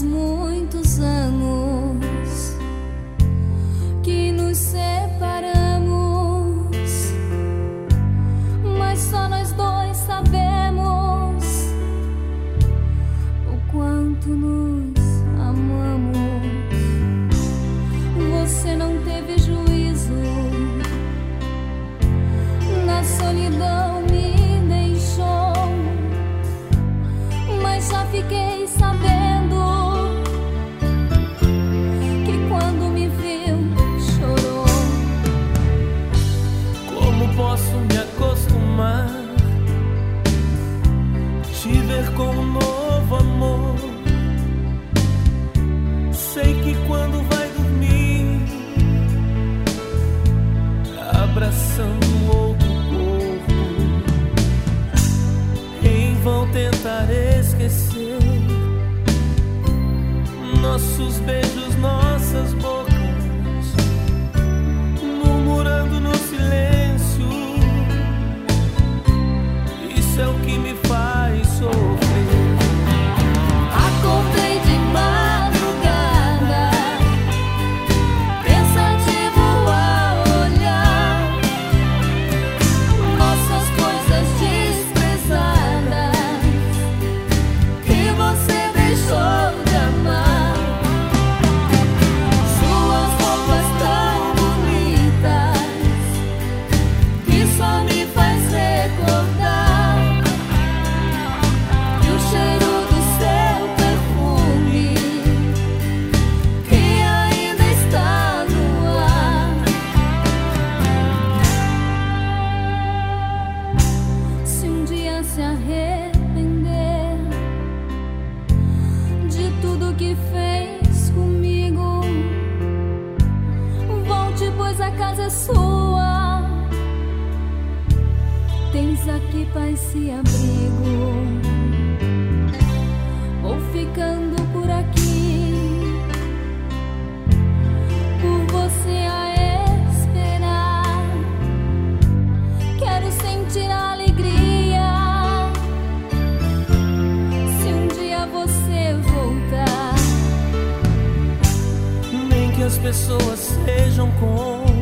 muitos anos que nos separamos, mas só nós dois sabemos o quanto nos amamos. Você não teve juízo, na solidão me deixou, mas já fiquei sabendo que quando me viu chorou. Como posso me acostumar, te ver com um novo amor? Sei que quando vai dormir, abraçando outro corpo, em vão tentar esquecer nossos beijos, nossas bocas, murmurando no silêncio. Isso é o que me faz sofrer. Acordei de madrugada, pensativo ao olhar nossas coisas desprezadas que você deixou de amar. Suas roupas tão bonitas que só me faz recordar, e o cheiro do seu perfume que ainda está no ar. Se um dia se arrepender de tudo que fez comigo, volte, pois a casa é sua. Tens aqui paz e abrigo. Vou ficando por aqui, por você a esperar. Quero sentir a alegria se um dia você voltar. Nem que as pessoas sejam como